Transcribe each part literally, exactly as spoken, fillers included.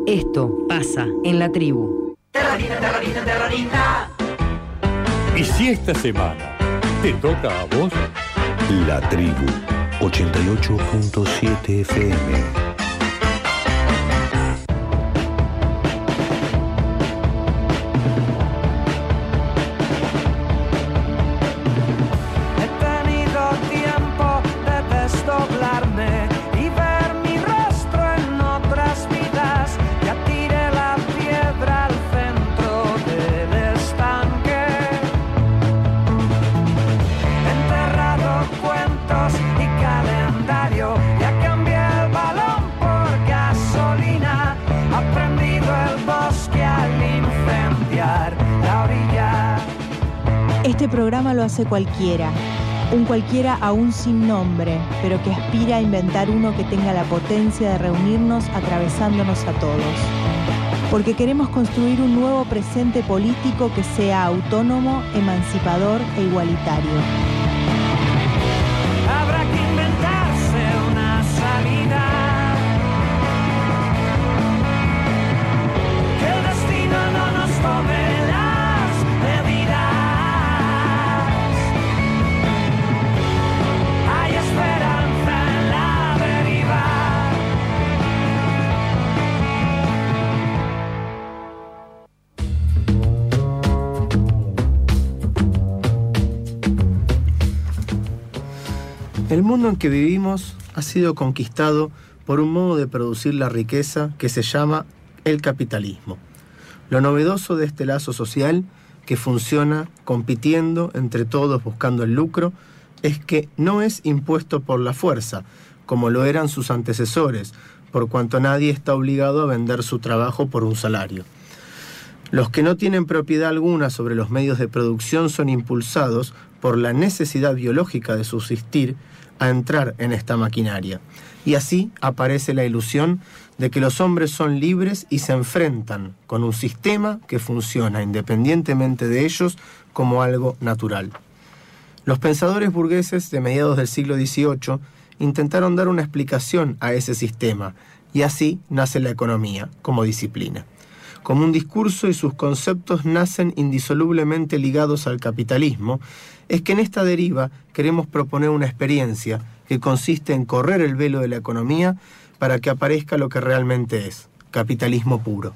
Esto pasa en la tribu. Terrorista, terrorista, terrorista. Y si esta semana te toca a vos, La Tribu, ochenta y ocho punto siete F M. Este programa lo hace cualquiera, un cualquiera aún sin nombre, pero que aspira a inventar uno que tenga la potencia de reunirnos atravesándonos a todos. Porque queremos construir un nuevo presente político que sea autónomo, emancipador e igualitario. Habrá que inventarse una salida. Que el destino no nos tome las medidas. Hay esperanza en la deriva. El mundo en que vivimos ha sido conquistado por un modo de producir la riqueza que se llama el capitalismo. Lo novedoso de este lazo social, que funciona compitiendo entre todos buscando el lucro, es que no es impuesto por la fuerza, como lo eran sus antecesores, por cuanto nadie está obligado a vender su trabajo por un salario. Los que no tienen propiedad alguna sobre los medios de producción son impulsados por la necesidad biológica de subsistir a entrar en esta maquinaria. Y así aparece la ilusión de que los hombres son libres y se enfrentan con un sistema que funciona independientemente de ellos como algo natural. Los pensadores burgueses de mediados del siglo dieciocho intentaron dar una explicación a ese sistema, y así nace la economía como disciplina. Como un discurso y sus conceptos nacen indisolublemente ligados al capitalismo, es que en esta deriva queremos proponer una experiencia que consiste en correr el velo de la economía para que aparezca lo que realmente es, capitalismo puro.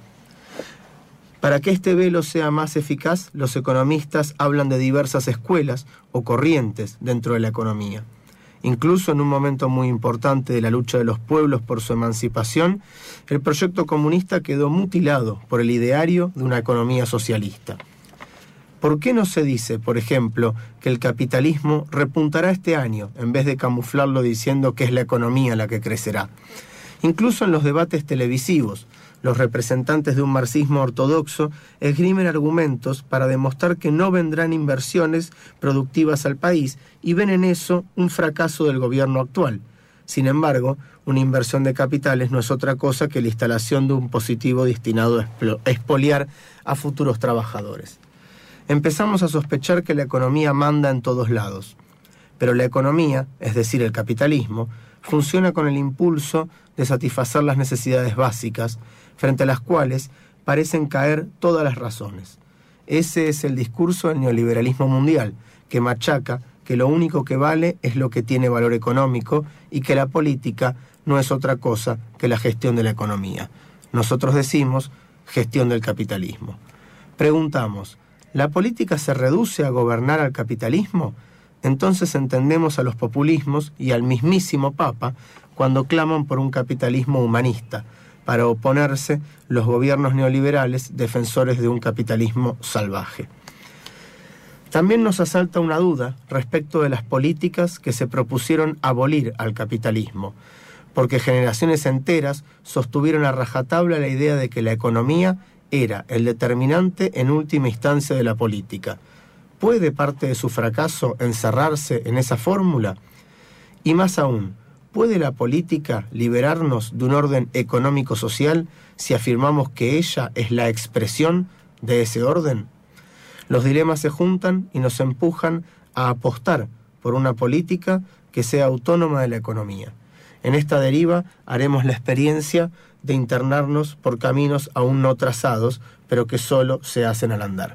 Para que este velo sea más eficaz, los economistas hablan de diversas escuelas o corrientes dentro de la economía. Incluso en un momento muy importante de la lucha de los pueblos por su emancipación, el proyecto comunista quedó mutilado por el ideario de una economía socialista. ¿Por qué no se dice, por ejemplo, que el capitalismo repuntará este año, en vez de camuflarlo diciendo que es la economía la que crecerá? Incluso en los debates televisivos, los representantes de un marxismo ortodoxo esgrimen argumentos para demostrar que no vendrán inversiones productivas al país y ven en eso un fracaso del gobierno actual. Sin embargo, una inversión de capitales no es otra cosa que la instalación de un positivo destinado a expoliar a futuros trabajadores. Empezamos a sospechar que la economía manda en todos lados, pero la economía, es decir, el capitalismo, funciona con el impulso de satisfacer las necesidades básicas, frente a las cuales parecen caer todas las razones. Ese es el discurso del neoliberalismo mundial, que machaca que lo único que vale es lo que tiene valor económico y que la política no es otra cosa que la gestión de la economía. Nosotros decimos gestión del capitalismo. Preguntamos, ¿la política se reduce a gobernar al capitalismo? Entonces entendemos a los populismos y al mismísimo Papa cuando claman por un capitalismo humanista, para oponerse los gobiernos neoliberales defensores de un capitalismo salvaje. También nos asalta una duda respecto de las políticas que se propusieron abolir al capitalismo, porque generaciones enteras sostuvieron a rajatabla la idea de que la economía era el determinante en última instancia de la política. ¿Puede parte de su fracaso encerrarse en esa fórmula? Y más aún, ¿puede la política liberarnos de un orden económico-social si afirmamos que ella es la expresión de ese orden? Los dilemas se juntan y nos empujan a apostar por una política que sea autónoma de la economía. En esta deriva haremos la experiencia de internarnos por caminos aún no trazados, pero que solo se hacen al andar.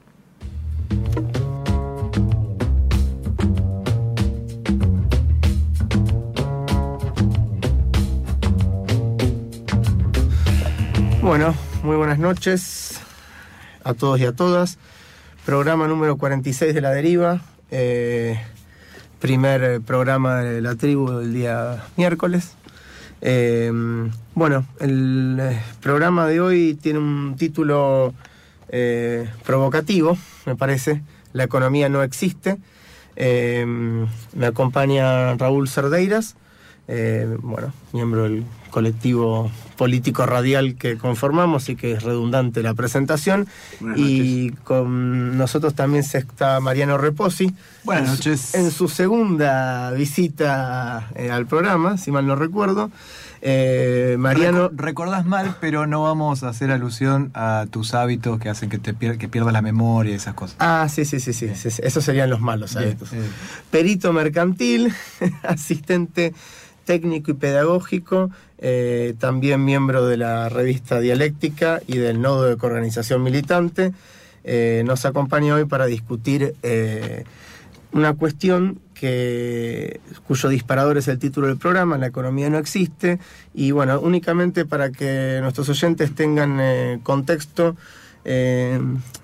Bueno, muy buenas noches a todos y a todas. Programa número cuarenta y seis de La Deriva. Eh, primer programa de La Tribu del día miércoles. Eh, bueno, el programa de hoy tiene un título eh, provocativo, me parece. La economía no existe. Eh, me acompaña Raúl Cerdeiras, eh, bueno, miembro del colectivo político radial que conformamos y que es redundante la presentación. Buenas y noches. Con nosotros también está Mariano Reposi. Buenas noches. En su segunda visita eh, al programa, si mal no recuerdo. Eh, Mariano... Recu- recordás mal, pero no vamos a hacer alusión a tus hábitos que hacen que te pier- que pierdas la memoria y esas cosas. Ah, sí, sí, sí, sí, sí, sí. Esos serían los malos hábitos. Bien, bien. Perito mercantil, asistente técnico y pedagógico, eh, también miembro de la revista Dialéctica y del Nodo de Coorganización Militante. Eh, nos acompaña hoy para discutir eh, una cuestión que, cuyo disparador es el título del programa, La economía no existe, y bueno, únicamente para que nuestros oyentes tengan eh, contexto, eh,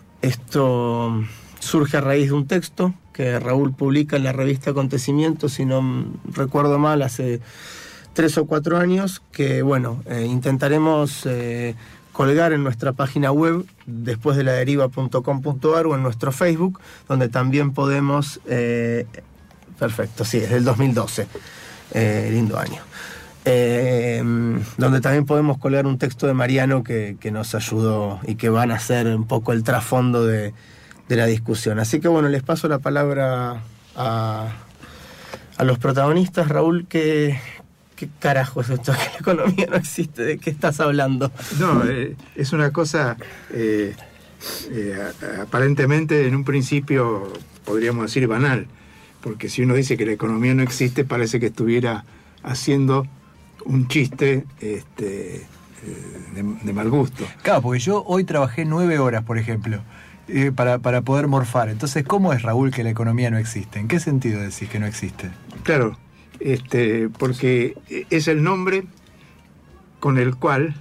esto surge a raíz de un texto que Raúl publica en la revista Acontecimientos, si no recuerdo mal, hace tres o cuatro años, que bueno, eh, intentaremos eh, colgar en nuestra página web, después de la deriva punto com punto a r, o en nuestro Facebook, donde también podemos... Eh, perfecto, sí, es del dos mil doce, eh, lindo año. Eh, donde también podemos colgar un texto de Mariano que, que nos ayudó y que van a ser un poco el trasfondo de... de la discusión. Así que bueno, les paso la palabra a, a los protagonistas. Raúl, ¿qué, qué carajo es esto? Que la economía no existe. ¿De qué estás hablando? No, eh, es una cosa eh, eh, aparentemente en un principio podríamos decir banal, porque si uno dice que la economía no existe parece que estuviera haciendo un chiste este, de, de mal gusto. Claro, porque yo hoy trabajé nueve horas, por ejemplo. Eh, para, para poder morfar. Entonces, ¿cómo es, Raúl, que la economía no existe? ¿En qué sentido decís que no existe? Claro, este, porque es el nombre con el cual,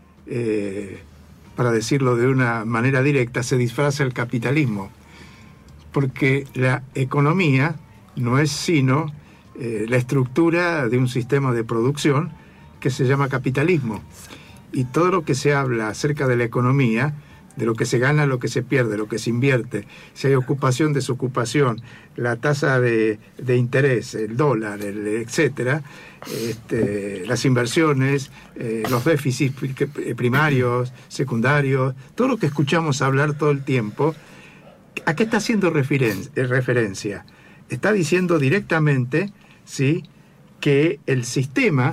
eh, para decirlo de una manera directa, se disfraza el capitalismo. Porque la economía no es sino eh, la estructura de un sistema de producción que se llama capitalismo. Y todo lo que se habla acerca de la economía, de lo que se gana, lo que se pierde, lo que se invierte, si hay ocupación, desocupación, la tasa de, de interés, el dólar, el, etcétera, este, las inversiones, eh, los déficits primarios, secundarios, todo lo que escuchamos hablar todo el tiempo, ¿a qué está haciendo referen- referencia? Está diciendo directamente, ¿sí?, que el sistema,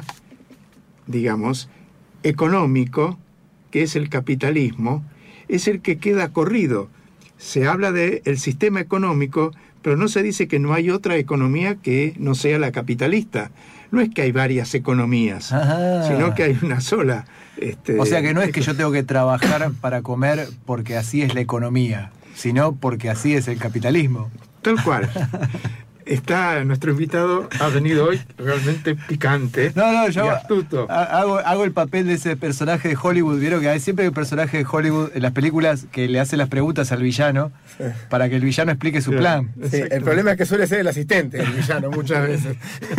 digamos, económico, que es el capitalismo, es el que queda corrido. Se habla del sistema económico, pero no se dice que no hay otra economía que no sea la capitalista. No es que hay varias economías, Ajá. sino que hay una sola. Este, o sea que no es que yo tengo que trabajar para comer porque así es la economía, sino porque así es el capitalismo. Tal cual. Está nuestro invitado, ha venido hoy realmente picante. No, no, yo y astuto. Hago, hago el papel de ese personaje de Hollywood. Vieron que hay siempre un personaje de Hollywood en las películas que le hace las preguntas al villano sí. para que el villano explique su sí, plan. Sí, el problema es que suele ser el asistente del villano muchas veces.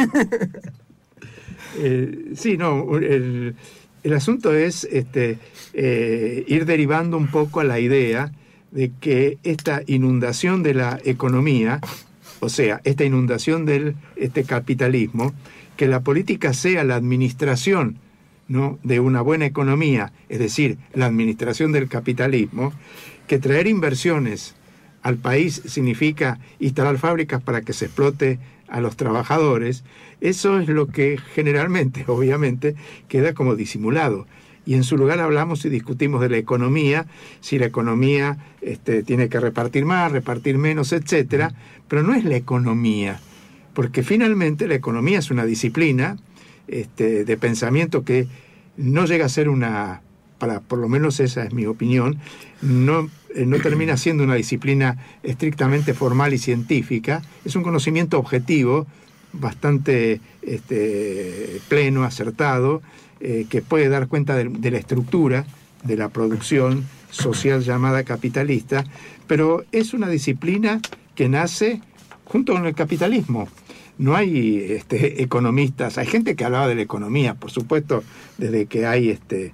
eh, sí, no, el, el asunto es este, eh, ir derivando un poco a la idea de que esta inundación de la economía, o sea, esta inundación del este capitalismo, que la política sea la administración, ¿no?, de una buena economía, es decir, la administración del capitalismo, que traer inversiones al país significa instalar fábricas para que se explote a los trabajadores, eso es lo que generalmente, obviamente, queda como disimulado. Y en su lugar hablamos y discutimos de la economía, si la economía este, tiene que repartir más, repartir menos, etcétera, pero no es la economía, porque finalmente la economía es una disciplina este, de pensamiento que no llega a ser una, para, por lo menos esa es mi opinión, no, eh, no termina siendo una disciplina estrictamente formal y científica, es un conocimiento objetivo, bastante este, pleno, acertado, eh, que puede dar cuenta de, de la estructura de la producción social llamada capitalista, pero es una disciplina que nace junto con el capitalismo. No hay este, economistas, hay gente que hablaba de la economía, por supuesto, desde que hay este,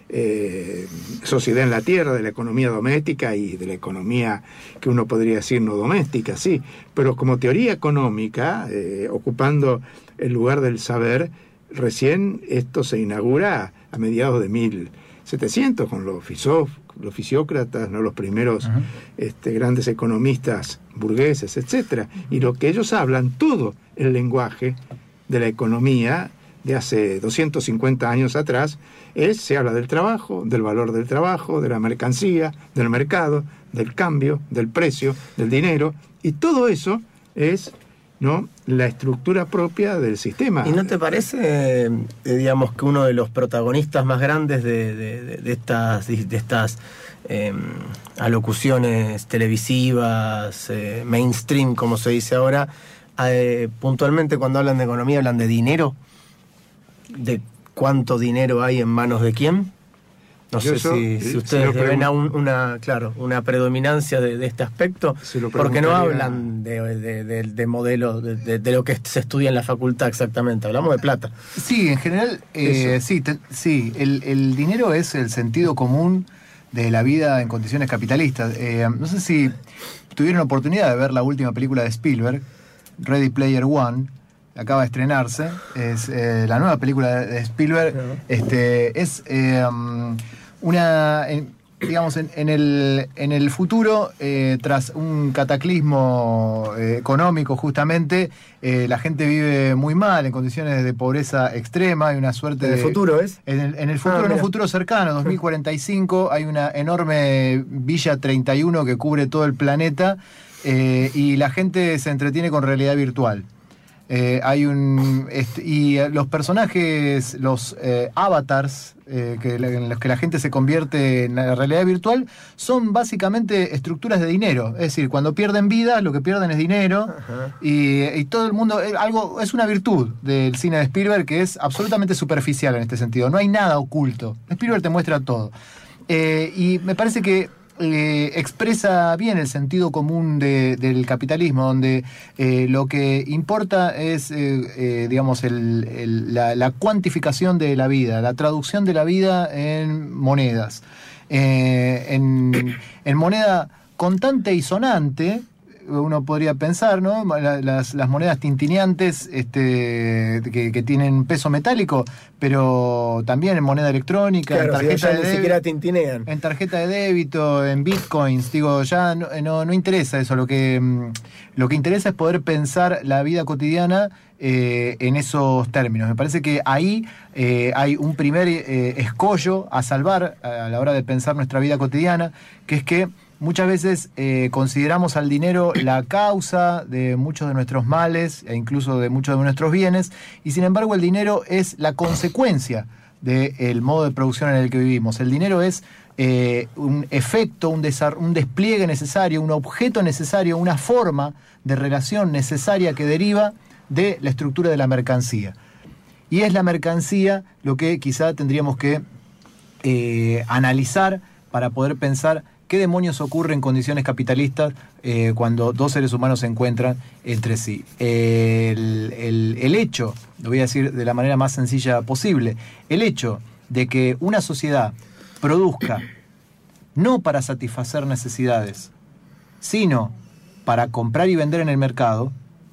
eh, sociedad en la tierra, de la economía doméstica y de la economía que uno podría decir no doméstica, sí, pero como teoría económica, eh, ocupando el lugar del saber, recién esto se inaugura a mediados de mil setecientos con los filósofos, los fisiócratas, ¿no? Los primeros uh-huh. este, grandes economistas burgueses, etcétera. Y lo que ellos hablan, todo el lenguaje de la economía de hace doscientos cincuenta años atrás, es, se habla del trabajo, del valor del trabajo, de la mercancía, del mercado, del cambio, del precio, del dinero, y todo eso es, ¿no?, la estructura propia del sistema. ¿Y no te parece, eh, digamos, que uno de los protagonistas más grandes de, de, de estas, de estas eh, alocuciones televisivas, eh, mainstream, como se dice ahora, eh, puntualmente cuando hablan de economía hablan de dinero? ¿De cuánto dinero hay en manos de quién? No sé eso, si, si ustedes si ven un, una, claro, una predominancia de, de este aspecto, porque no hablan de, de, de, de modelos, de, de, de lo que se estudia en la facultad exactamente, hablamos de plata. Sí, en general, eh, sí, te, sí el, el dinero es el sentido común de la vida en condiciones capitalistas. Eh, no sé si tuvieron la oportunidad de ver la última película de Spielberg, Ready Player One, acaba de estrenarse, es eh, la nueva película de Spielberg, uh-huh. este, es... Eh, um, Una, en, digamos, en, en, el, en el futuro, eh, tras un cataclismo eh, económico justamente, eh, la gente vive muy mal, en condiciones de pobreza extrema, hay una suerte ¿En el de, futuro es? En el, en el futuro, ah, en un futuro cercano, dos mil cuarenta y cinco, hay una enorme Villa treinta y uno que cubre todo el planeta, eh, y la gente se entretiene con realidad virtual. Eh, hay un este, y los personajes, los eh, avatars eh, que, en los que la gente se convierte en la realidad virtual, son básicamente estructuras de dinero. Es decir, cuando pierden vida, lo que pierden es dinero. y, y todo el mundo, eh, algo es una virtud del cine de Spielberg que es absolutamente superficial en este sentido. No hay nada oculto. Spielberg te muestra todo. Eh, y me parece que Eh, expresa bien el sentido común de, del capitalismo, donde eh, lo que importa es, eh, eh, digamos, el, el, la, la cuantificación de la vida, la traducción de la vida en monedas. Eh, en, en moneda contante y sonante, uno podría pensar, ¿no? Las, las monedas tintineantes este, que, que tienen peso metálico, pero también en moneda electrónica, claro, en tarjeta si de ni débito, siquiera tintinean. En tarjeta de débito, en bitcoins, digo, ya no, no, no interesa eso. Lo que, lo que interesa es poder pensar la vida cotidiana eh, en esos términos. Me parece que ahí eh, hay un primer eh, escollo a salvar a la hora de pensar nuestra vida cotidiana, que es que muchas veces eh, consideramos al dinero la causa de muchos de nuestros males e incluso de muchos de nuestros bienes, y sin embargo el dinero es la consecuencia del modo de producción en el que vivimos. El dinero es eh, un efecto, un, desar- un despliegue necesario, un objeto necesario, una forma de relación necesaria que deriva de la estructura de la mercancía. Y es la mercancía lo que quizá tendríamos que eh, analizar para poder pensar ¿qué demonios ocurre en condiciones capitalistas eh, cuando dos seres humanos se encuentran entre sí? El, el, el hecho, lo voy a decir de la manera más sencilla posible, el hecho de que una sociedad produzca no para satisfacer necesidades, sino para comprar y vender en el mercado,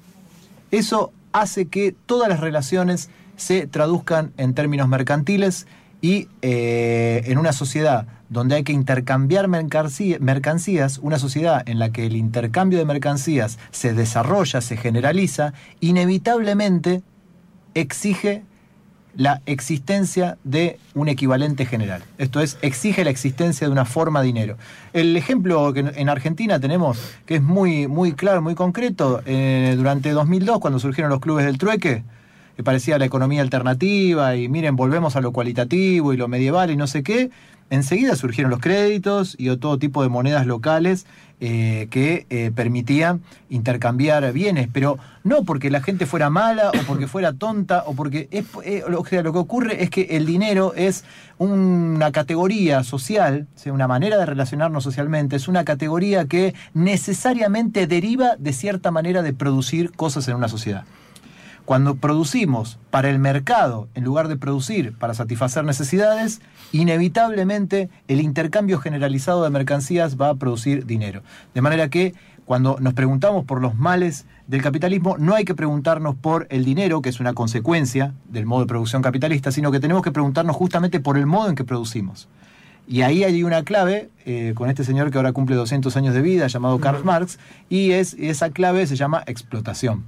eso hace que todas las relaciones se traduzcan en términos mercantiles y eh, en una sociedad donde hay que intercambiar mercancías, una sociedad en la que el intercambio de mercancías se desarrolla, se generaliza, inevitablemente exige la existencia de un equivalente general. Esto es, exige la existencia de una forma de dinero. El ejemplo que en Argentina tenemos, que es muy, muy claro, muy concreto, eh, durante dos mil dos, cuando surgieron los clubes del trueque, que parecía la economía alternativa, y miren, volvemos a lo cualitativo y lo medieval y no sé qué, enseguida surgieron los créditos y todo tipo de monedas locales eh, que eh, permitían intercambiar bienes, pero no porque la gente fuera mala o porque fuera tonta o porque... Es, eh, lo, que, lo que ocurre es que el dinero es una categoría social, o sea, una manera de relacionarnos socialmente, es una categoría que necesariamente deriva de cierta manera de producir cosas en una sociedad. Cuando producimos para el mercado, en lugar de producir para satisfacer necesidades, inevitablemente el intercambio generalizado de mercancías va a producir dinero. De manera que cuando nos preguntamos por los males del capitalismo, no hay que preguntarnos por el dinero, que es una consecuencia del modo de producción capitalista, sino que tenemos que preguntarnos justamente por el modo en que producimos. Y ahí hay una clave eh, con este señor que ahora cumple doscientos años de vida, llamado Karl Marx, y es, esa clave se llama explotación.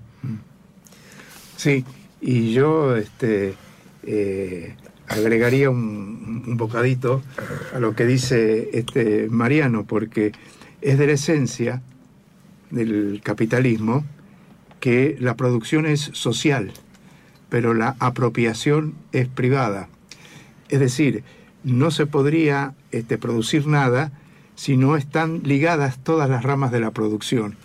Sí, y yo este, eh, agregaría un, un bocadito a lo que dice este Mariano, porque es de la esencia del capitalismo que la producción es social, pero la apropiación es privada. Es decir, no se podría este, producir nada si no están ligadas todas las ramas de la producción,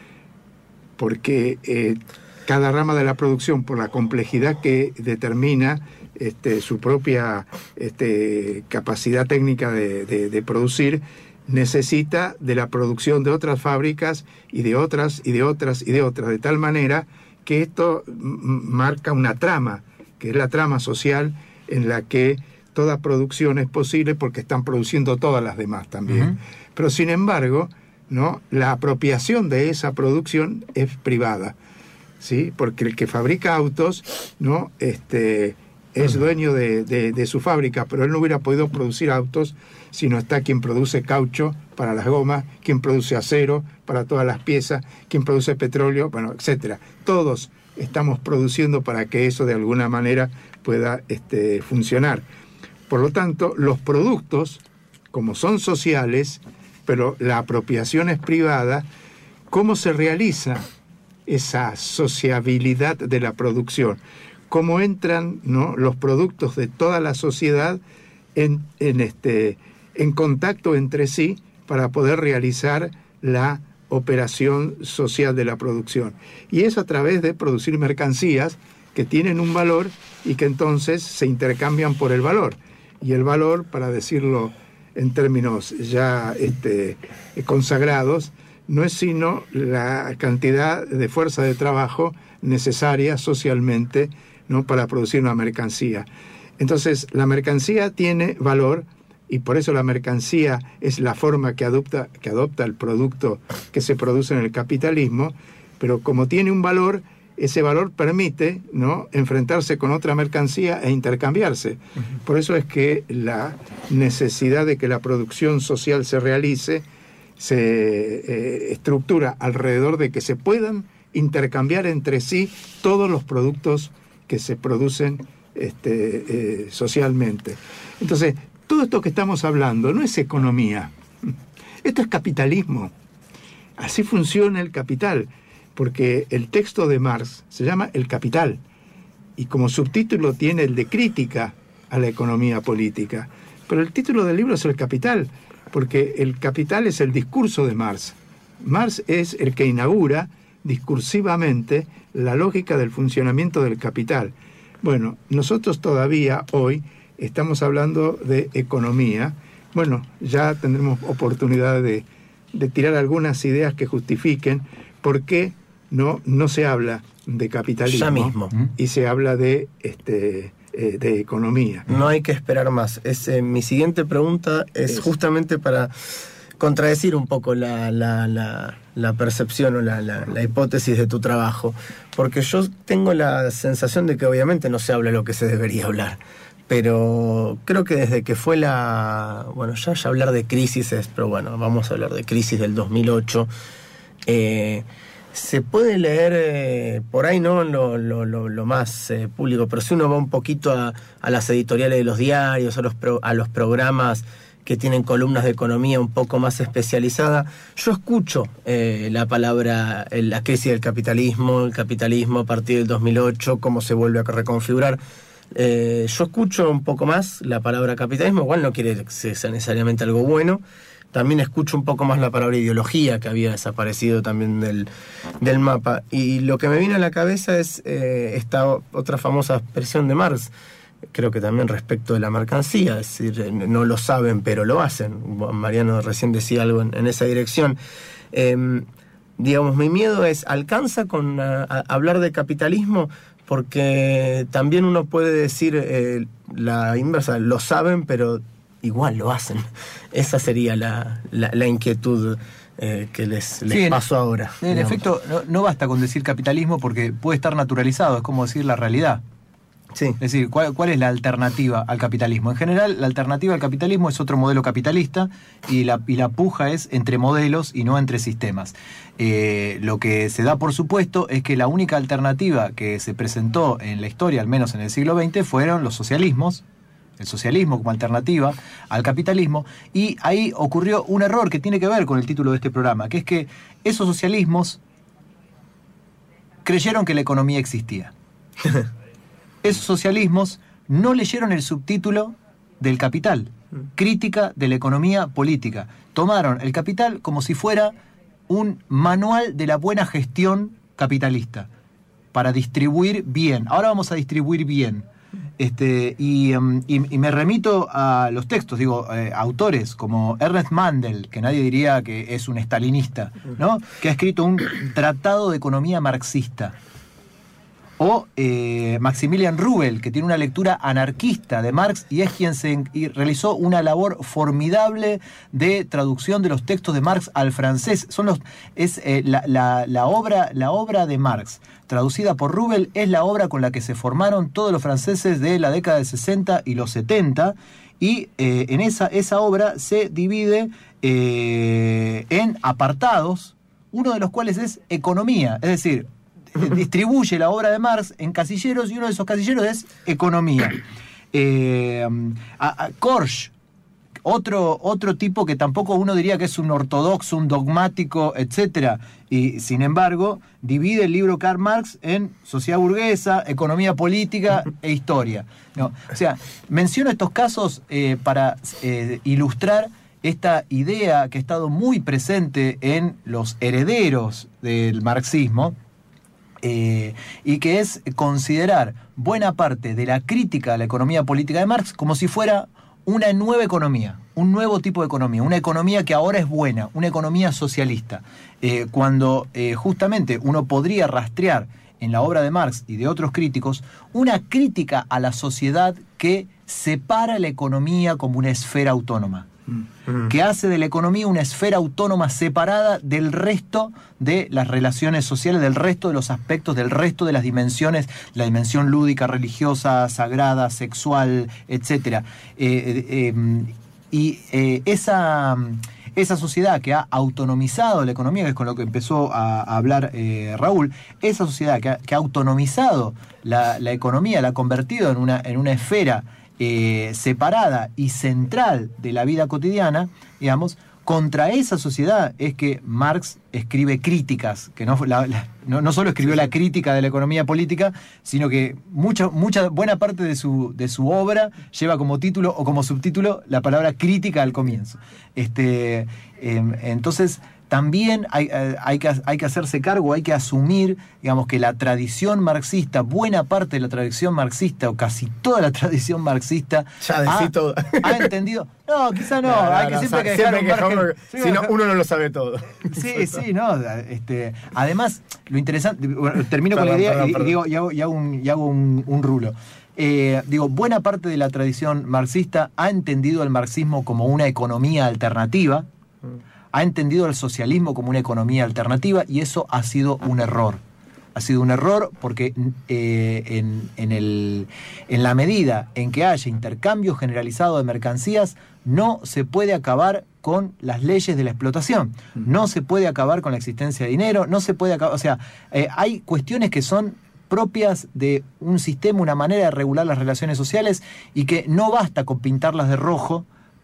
porque... Eh, cada rama de la producción, por la complejidad que determina este, su propia este, capacidad técnica de, de, de producir, necesita de la producción de otras fábricas y de otras y de otras y de otras, de tal manera que esto marca una trama, que es la trama social en la que toda producción es posible porque están produciendo todas las demás también. Uh-huh. Pero sin embargo, ¿no?, la apropiación de esa producción es privada. ¿Sí? Porque el que fabrica autos, ¿no?, este, es dueño de, de, de su fábrica, pero él no hubiera podido producir autos si no está quien produce caucho para las gomas, quien produce acero para todas las piezas, quien produce petróleo, bueno, etcétera. Todos estamos produciendo para que eso de alguna manera pueda este, funcionar. Por lo tanto, los productos, como son sociales, pero la apropiación es privada, ¿cómo se realiza esa sociabilidad de la producción? ¿Cómo entran, ¿no?, los productos de toda la sociedad en, en, este, en contacto entre sí para poder realizar la operación social de la producción? Y es a través de producir mercancías que tienen un valor y que entonces se intercambian por el valor. Y el valor, para decirlo en términos ya este, consagrados, no es sino la cantidad de fuerza de trabajo necesaria socialmente, ¿no?, para producir una mercancía. Entonces, la mercancía tiene valor y por eso la mercancía es la forma que adopta, que adopta el producto que se produce en el capitalismo, pero como tiene un valor, ese valor permite, ¿no?, enfrentarse con otra mercancía e intercambiarse. Uh-huh. Por eso es que la necesidad de que la producción social se realice se eh, estructura alrededor de que se puedan intercambiar entre sí todos los productos que se producen este, eh, socialmente. Entonces, todo esto que estamos hablando no es economía, esto es capitalismo. Así funciona el capital, porque el texto de Marx se llama El Capital, y como subtítulo tiene el de crítica a la economía política, pero el título del libro es El Capital, porque el capital es el discurso de Marx. Marx es el que inaugura discursivamente la lógica del funcionamiento del capital. Bueno, nosotros todavía hoy estamos hablando de economía. Bueno, ya tendremos oportunidad de, de tirar algunas ideas que justifiquen por qué no, no se habla de capitalismo ya mismo y se habla de este eh, de economía. No hay que esperar más. Es, eh, mi siguiente pregunta es, es justamente para contradecir un poco la, la, la, la percepción o la, la, la hipótesis de tu trabajo, porque yo tengo la sensación de que obviamente no se habla lo que se debería hablar, pero creo que desde que fue la... Bueno, ya, ya hablar de crisis es, pero bueno, vamos a hablar de crisis del dos mil ocho. Eh, se puede leer eh, por ahí, no lo, lo, lo, lo más eh, público, pero si uno va un poquito a, a las editoriales de los diarios, a los, pro, a los programas que tienen columnas de economía un poco más especializada. Yo escucho eh, la palabra, eh, la crisis del capitalismo, el capitalismo a partir del dos mil ocho, cómo se vuelve a reconfigurar. Eh, yo escucho un poco más la palabra capitalismo, igual no quiere que sea necesariamente algo bueno. También escucho un poco más la palabra ideología, que había desaparecido también del, del mapa. Y lo que me viene a la cabeza es eh, esta otra famosa expresión de Marx, creo que también respecto de la mercancía, es decir, no lo saben pero lo hacen. Mariano recién decía algo en, en esa dirección. Eh, digamos, mi miedo es, ¿alcanza con a, a hablar de capitalismo? Porque también uno puede decir eh, la inversa, lo saben pero igual lo hacen. Esa sería la, la, la inquietud eh, que les, les sí, paso ahora. En digamos. efecto, no, no basta con decir capitalismo porque puede estar naturalizado, es como decir la realidad. Sí. Es decir, ¿cuál, ¿cuál es la alternativa al capitalismo? En general, la alternativa al capitalismo es otro modelo capitalista y la, y la puja es entre modelos y no entre sistemas. Eh, lo que se da por supuesto es que la única alternativa que se presentó en la historia, al menos en el siglo veinte, fueron los socialismos, el socialismo como alternativa al capitalismo, y ahí ocurrió un error que tiene que ver con el título de este programa, que es que esos socialismos creyeron que la economía existía. Esos socialismos no leyeron el subtítulo del Capital, crítica de la economía política. Tomaron el Capital como si fuera un manual de la buena gestión capitalista, para distribuir bien. Ahora vamos a distribuir bien. Este, y, um, y, y me remito a los textos, digo, eh, autores como Ernest Mandel, que nadie diría que es un estalinista, ¿no? Que ha escrito un tratado de economía marxista. O eh, Maximilian Rubel, que tiene una lectura anarquista de Marx y es quien se y realizó una labor formidable de traducción de los textos de Marx al francés. Son los, es eh, la, la, la, obra, la obra de Marx, traducida por Rubel, es la obra con la que se formaron todos los franceses de la década del sesenta y los setenta, y eh, en esa, esa obra se divide eh, en apartados, uno de los cuales es economía, es decir, distribuye la obra de Marx en casilleros y uno de esos casilleros es economía. Eh, a, a Korsch, otro, otro tipo que tampoco uno diría que es un ortodoxo, un dogmático, etcétera, y sin embargo divide el libro Karl Marx en sociedad burguesa, economía política e historia. No, o sea, menciono estos casos eh, para eh, ilustrar esta idea que ha estado muy presente en los herederos del marxismo, Eh, y que es considerar buena parte de la crítica a la economía política de Marx como si fuera una nueva economía, un nuevo tipo de economía, una economía que ahora es buena, una economía socialista, eh, cuando eh, justamente uno podría rastrear en la obra de Marx y de otros críticos una crítica a la sociedad que separa la economía como una esfera autónoma, mm. que hace de la economía una esfera autónoma separada del resto de las relaciones sociales, del resto de los aspectos, del resto de las dimensiones, la dimensión lúdica, religiosa, sagrada, sexual, etcétera. Eh, eh, y eh, esa, esa sociedad que ha autonomizado la economía, que es con lo que empezó a, a hablar eh, Raúl, esa sociedad que ha, que ha autonomizado la, la economía, la ha convertido en una, en una esfera Eh, separada y central de la vida cotidiana, digamos, contra esa sociedad es que Marx escribe críticas, que no, la, la, no, no solo escribió la crítica de la economía política, sino que mucha, mucha buena parte de su, de su obra lleva como título o como subtítulo la palabra crítica al comienzo. Este, eh, entonces, también hay, hay, que, hay que hacerse cargo, hay que asumir, digamos, que la tradición marxista, buena parte de la tradición marxista, o casi toda la tradición marxista, ya decí ha, todo. ha entendido. No, quizá no, no, no hay que no, siempre o sea, que dejar siempre un margen. Que si no, uno no lo sabe todo. Sí, sí, no. Este, además, lo interesante, bueno, termino perdón, con la idea perdón, y, perdón. y, digo, y hago, y hago, un, y hago un, un rulo. Eh, digo, buena parte de la tradición marxista ha entendido el marxismo como una economía alternativa, mm. ha entendido el socialismo como una economía alternativa, y eso ha sido un error. Ha sido un error porque eh, en, en, el, en la medida en que haya intercambio generalizado de mercancías, no se puede acabar con las leyes de la explotación, no se puede acabar con la existencia de dinero, no se puede acabar, o sea, eh, hay cuestiones que son propias de un sistema, una manera de regular las relaciones sociales, y que no basta con pintarlas de rojo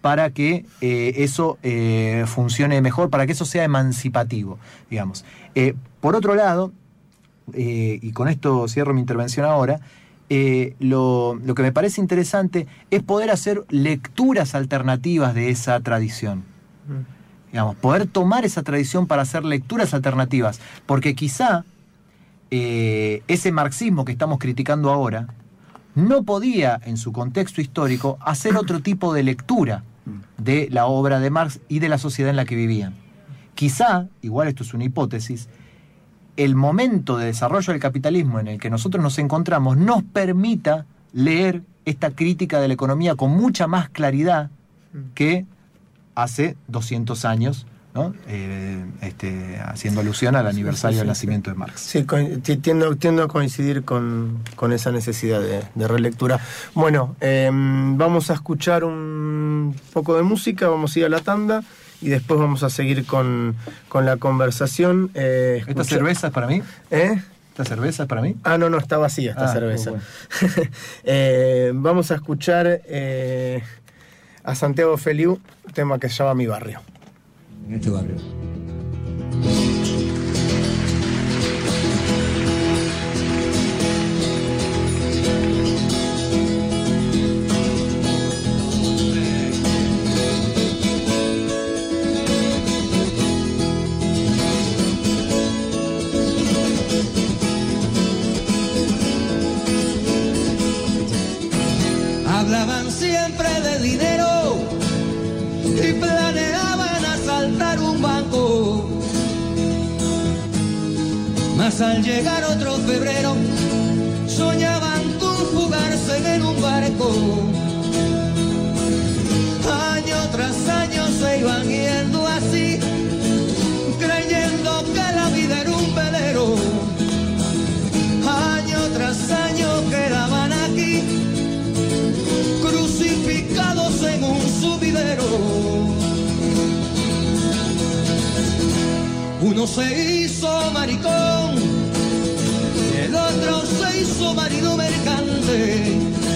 para que eh, eso eh, funcione mejor, para que eso sea emancipativo, digamos. Eh, por otro lado, eh, y con esto cierro mi intervención ahora, eh, lo, lo que me parece interesante es poder hacer lecturas alternativas de esa tradición. Mm. Digamos, poder tomar esa tradición para hacer lecturas alternativas, porque quizá eh, ese marxismo que estamos criticando ahora no podía, en su contexto histórico, hacer otro tipo de lectura de la obra de Marx y de la sociedad en la que vivían. Quizá, igual esto es una hipótesis, el momento de desarrollo del capitalismo en el que nosotros nos encontramos nos permita leer esta crítica de la economía con mucha más claridad que hace doscientos años, ¿no? Eh, este, haciendo alusión al aniversario sí, sí, del nacimiento sí. de Marx. Sí, tiendo, tiendo a coincidir con, con esa necesidad de, de relectura. Bueno, eh, vamos a escuchar un poco de música, vamos a ir a la tanda y después vamos a seguir con, con la conversación. Eh, ¿Esta cerveza es para mí? ¿Eh? ¿Esta cerveza es para mí? Ah, no, no, está vacía esta ah, cerveza. Bueno. eh, vamos a escuchar eh, a Santiago Feliu, un tema que se llama Mi Barrio. En este barrio. Hablaban siempre de dinero y planeaban asaltar un banco. Mas al llegar otro febrero, soñaban con fugarse en un barco. Año tras año se iban yendo así, creyendo que la vida era un velero. Año tras año quedaban aquí, crucificados en un subidero. Uno se hizo maricón, el otro se hizo marido mercante.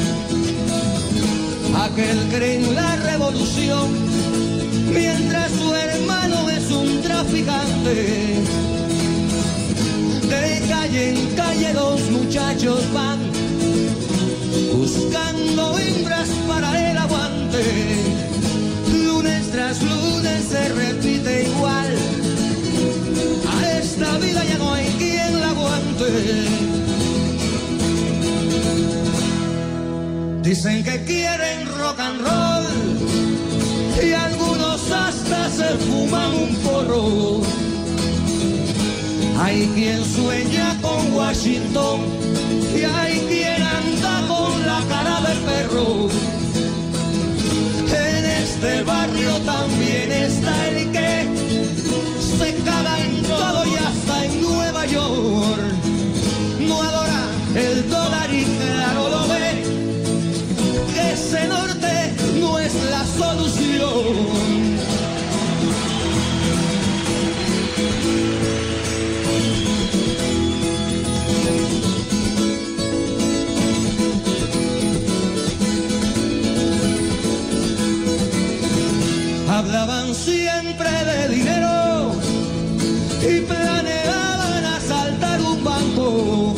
Aquel cree en la revolución, mientras su hermano es un traficante. De calle en calle los muchachos van, buscando hembras para el aguante. Lunes tras lunes se repite igual, a esta vida ya no hay quien la aguante. Dicen que quieren rock and roll y algunos hasta se fuman un porro. Hay quien sueña con Washington y hay quien anda con la cara de perro. En este barrio también está el que se caga en todo y hasta en Nueva York. No adora el dólar y claro lo ve, que ese norte no es la solución. Hablaban siempre de dinero y planeaban asaltar un banco.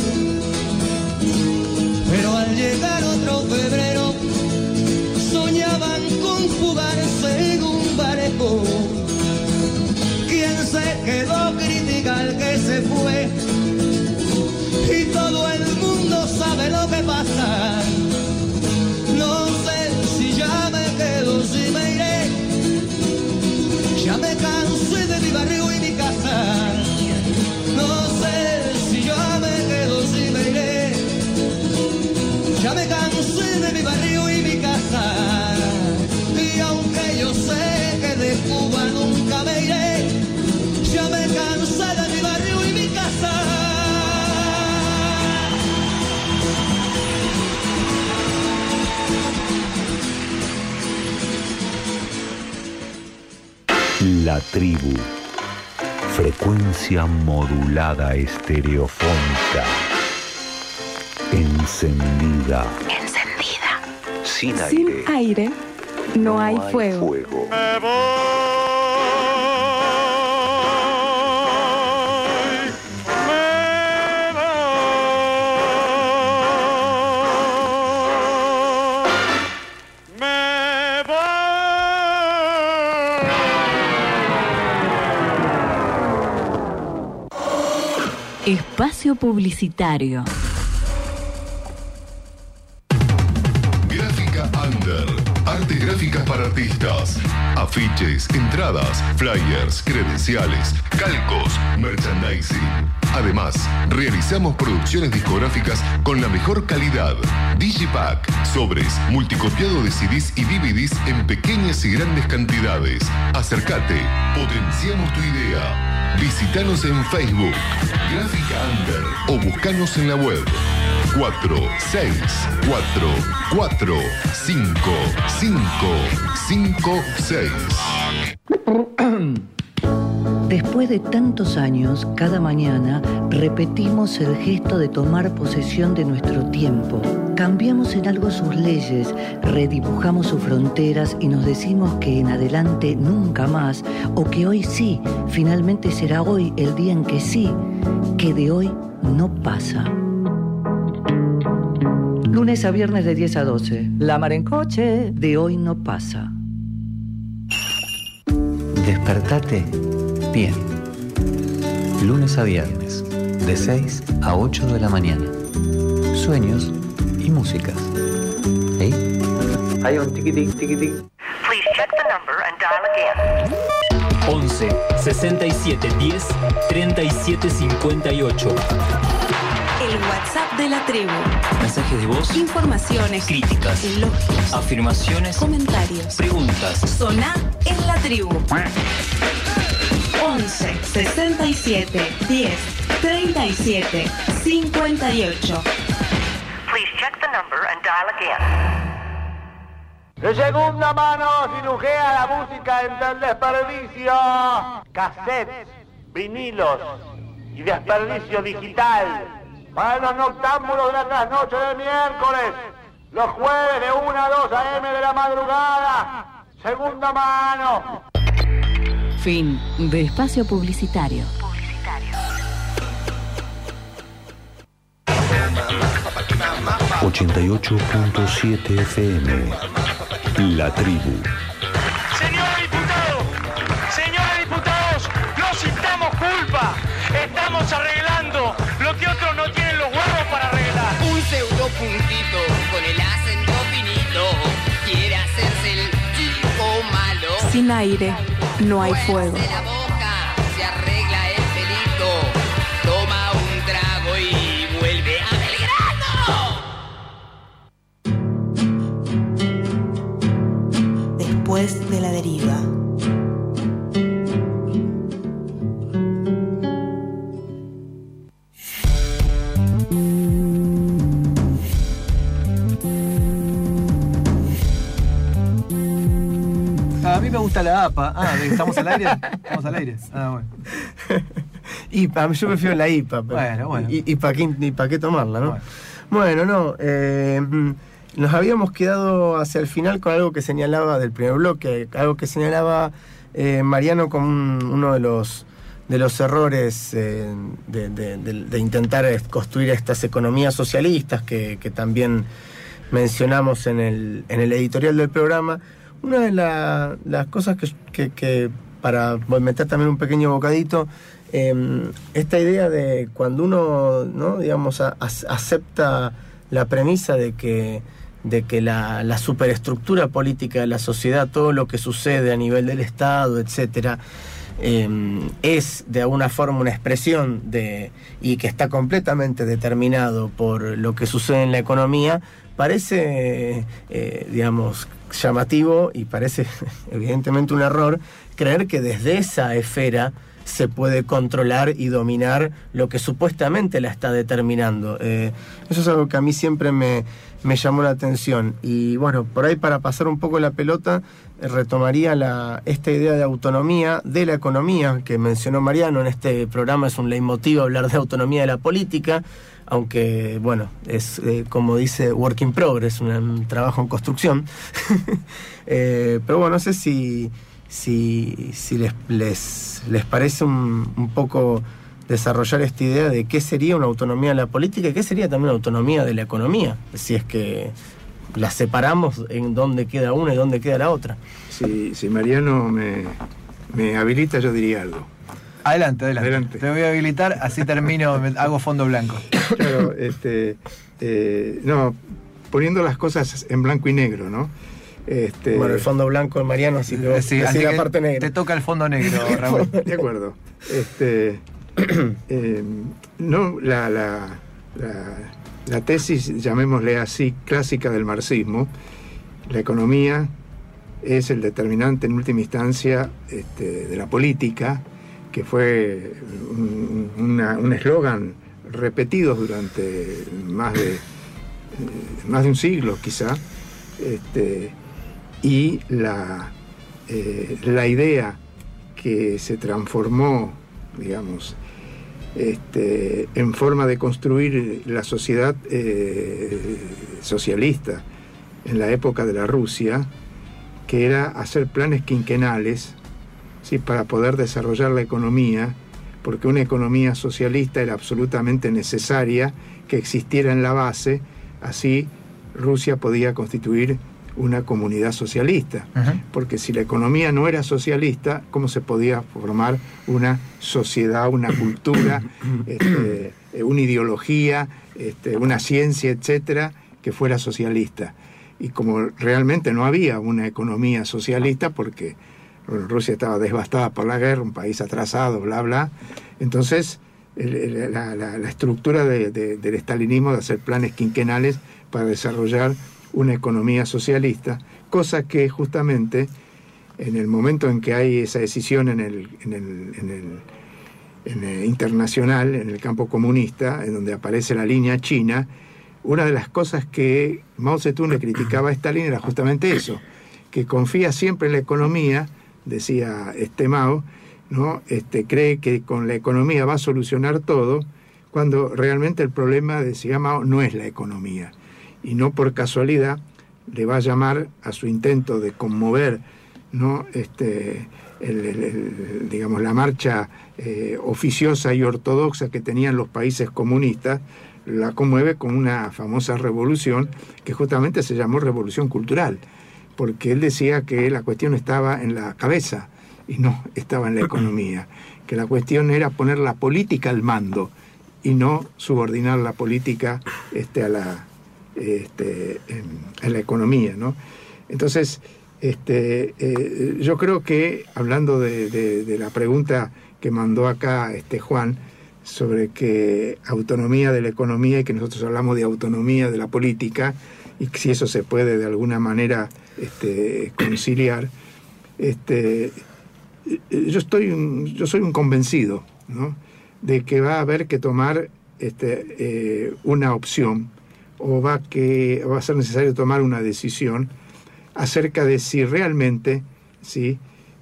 Pero al llegar otro febrero, soñaban con fugarse en un barco. Quien se quedó critica al que se fue y todo el mundo sabe lo que pasa. No sé si ya me quedo, si me iré. Ya me cansé de mi barrio y mi casa. No sé si yo me quedo, si me iré. Ya me cansé de mi barrio y mi casa. Y aunque yo sé que de Cuba nunca me iré, ya me cansé de mi barrio y mi casa. La tribu. Frecuencia modulada estereofónica. Encendida. Encendida. Sin aire. Sin aire. No hay fuego. Me voy, me voy, me voy. Espacio publicitario. Gráfica Under. Artes gráficas para artistas. Afiches, entradas, flyers, credenciales, calcos, merchandising. Además, realizamos producciones discográficas con la mejor calidad. Digipack, sobres, multicopiado de C Ds y D V Ds en pequeñas y grandes cantidades. Acércate, potenciamos tu idea. Visítanos en Facebook, Gráfica Under, o buscanos en la web. cuatro seis cuatro cuatro cinco cinco cinco seis. Después de tantos años, cada mañana repetimos el gesto de tomar posesión de nuestro tiempo. Cambiamos en algo sus leyes, redibujamos sus fronteras y nos decimos que en adelante nunca más, o que hoy sí, finalmente será hoy el día en que sí, que de hoy no pasa. Lunes a viernes de diez a doce. La mar en coche, de hoy no pasa. Despertate bien. Lunes a viernes, de seis a ocho de la mañana. Sueños y músicas. ¿Eh? Hay un tiquitic, tiquitic. Please check the number and dial again. once sesenta y siete diez treinta y siete cincuenta y ocho. El WhatsApp de la tribu. Mensajes de voz. Informaciones. Críticas. Elogios. Afirmaciones. Comentarios. Preguntas. Soná en la tribu. once sesenta y siete diez treinta y siete cincuenta y ocho. Please check the number and dial again. De segunda mano cirujea la música entre el desperdicio. Cassettes, vinilos y desperdicio digital. Para los noctámbulos de la trasnoche del miércoles, los jueves de una a dos a eme de la madrugada, segunda mano. Fin de espacio publicitario. ochenta y ocho punto siete F M. La Tribu. Señores diputados, señores diputados, no sintamos culpa. Estamos arreglando lo que otros no tienen los huevos para arreglar. Un pseudo puntito con el acento finito quiere hacerse el chico malo. Sin aire, no hay fuego. De la boca se arregla el pelito, toma un trago y vuelve a Belgrano. Después de la deriva. A mí me gusta la A P A. Ah, ¿estamos al aire? Estamos al aire. Ah, bueno. I P A, yo prefiero la I P A. Pero, bueno, bueno. ¿Y, y para qué, pa qué tomarla, no? Bueno, bueno no. Eh, nos habíamos quedado hacia el final con algo que señalaba del primer bloque, algo que señalaba eh, Mariano como un, uno de los de los errores eh, de, de, de, de intentar construir estas economías socialistas que, que también mencionamos en el, en el editorial del programa. Una de la, las cosas que, que, que, para meter también un pequeño bocadito, eh, esta idea de cuando uno, ¿no? digamos, a, a, acepta la premisa de que, de que la, la superestructura política de la sociedad, todo lo que sucede a nivel del Estado, etcétera, eh, es de alguna forma una expresión de y que está completamente determinado por lo que sucede en la economía, parece, eh, digamos, llamativo y parece evidentemente un error creer que desde esa esfera se puede controlar y dominar lo que supuestamente la está determinando. Eh, eso es algo que a mí siempre me, me llamó la atención. Y bueno, por ahí para pasar un poco la pelota, eh, retomaría la, esta idea de autonomía de la economía que mencionó Mariano. En este programa es un leitmotiv hablar de autonomía de la política. aunque bueno, es eh, como dice work in progress, un, un trabajo en construcción. eh, pero bueno, no sé si, si, si les, les, les parece un, un poco desarrollar esta idea de qué sería una autonomía de la política y qué sería también una autonomía de la economía, si es que las separamos en dónde queda una y dónde queda la otra. Si, si Mariano me, me habilita, yo diría algo. Adelante, adelante, adelante. Te voy a habilitar, así termino, hago fondo blanco. Claro, este, eh, no, poniendo las cosas en blanco y negro, ¿no? Este, bueno, el fondo blanco en Mariano, así que, sí, así la parte negra. Te toca el fondo negro, Raúl. De acuerdo. Este, eh, no, la, la, la, la tesis, llamémosle así, clásica del marxismo, la economía es el determinante en última instancia este, de la política, que fue un eslogan repetido durante más de, eh, más de un siglo quizá, este, y la, eh, la idea que se transformó, digamos, este, en forma de construir la sociedad eh, socialista en la época de la Rusia, que era hacer planes quinquenales, ¿sí?, para poder desarrollar la economía, porque una economía socialista era absolutamente necesaria que existiera en la base, así Rusia podía constituir una comunidad socialista. Uh-huh. Porque si la economía no era socialista, ¿cómo se podía formar una sociedad, una cultura, este, una ideología, este, una ciencia, etcétera, que fuera socialista? Y como realmente no había una economía socialista, porque bueno, Rusia estaba devastada por la guerra, un país atrasado, bla, bla. Entonces, el, la, la, la estructura de, de, del estalinismo de hacer planes quinquenales para desarrollar una economía socialista, cosa que justamente en el momento en que hay esa decisión en el, en el, en el, en el internacional, en el campo comunista, en donde aparece la línea china, una de las cosas que Mao Zedong le criticaba a Stalin era justamente eso, que confía siempre en la economía, decía este Mao, ¿no? Este, cree que con la economía va a solucionar todo, cuando realmente el problema, decía Mao, no es la economía. Y no por casualidad le va a llamar a su intento de conmover, ¿no? este, el, el, el, digamos, la marcha eh, oficiosa y ortodoxa que tenían los países comunistas, la conmueve con una famosa revolución que justamente se llamó Revolución Cultural, porque él decía que la cuestión estaba en la cabeza y no estaba en la economía, que la cuestión era poner la política al mando y no subordinar la política este, a la, este, a la economía, ¿no? Entonces, este, eh, yo creo que, hablando de, de, de la pregunta que mandó acá este Juan, sobre que autonomía de la economía y que nosotros hablamos de autonomía de la política y si eso se puede de alguna manera este, conciliar, este, yo estoy un, yo soy un convencido, ¿no?, de que va a haber que tomar este, eh, una opción o va, que, va a ser necesario tomar una decisión acerca de si realmente ¿sí?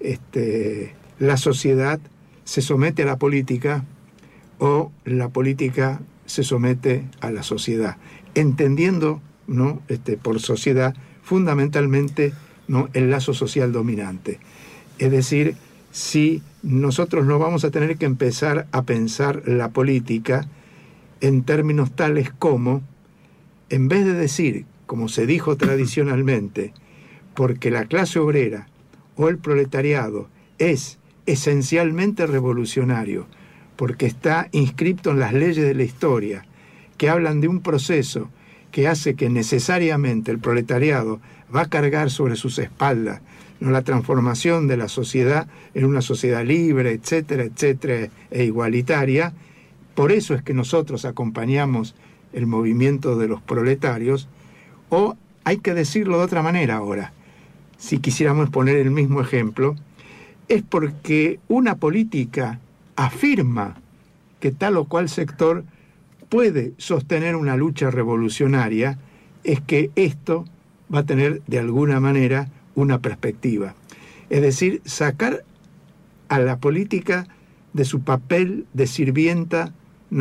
este, la sociedad se somete a la política o la política se somete a la sociedad, entendiendo, ¿no?, este, por sociedad fundamentalmente, ¿no?, el lazo social dominante. Es decir, si nosotros no vamos a tener que empezar a pensar la política en términos tales como, en vez de decir, como se dijo tradicionalmente, porque la clase obrera o el proletariado es esencialmente revolucionario, porque está inscripto en las leyes de la historia, que hablan de un proceso que hace que necesariamente el proletariado va a cargar sobre sus espaldas, ¿no?, la transformación de la sociedad en una sociedad libre, etcétera, etcétera, e igualitaria. Por eso es que nosotros acompañamos el movimiento de los proletarios, o hay que decirlo de otra manera ahora, si quisiéramos poner el mismo ejemplo, es porque una política afirma que tal o cual sector puede sostener una lucha revolucionaria, es que esto va a tener de alguna manera una perspectiva. Es decir, sacar a la política de su papel de sirvienta, ¿no?,